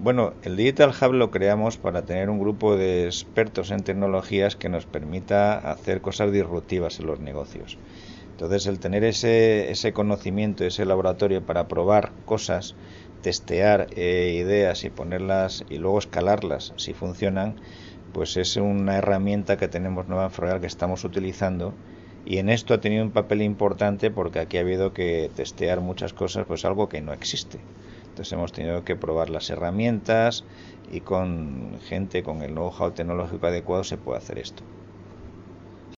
Bueno, el Digital Hub lo creamos para tener un grupo de expertos en tecnologías que nos permita hacer cosas disruptivas en los negocios. Entonces, el tener ese conocimiento, ese laboratorio para probar cosas, testear ideas y ponerlas y luego escalarlas si funcionan, pues es una herramienta que tenemos nueva en Ferrovial que estamos utilizando, y en esto ha tenido un papel importante porque aquí ha habido que testear muchas cosas, pues algo que no existe. Entonces hemos tenido que probar las herramientas y con gente con el know-how tecnológico adecuado se puede hacer esto.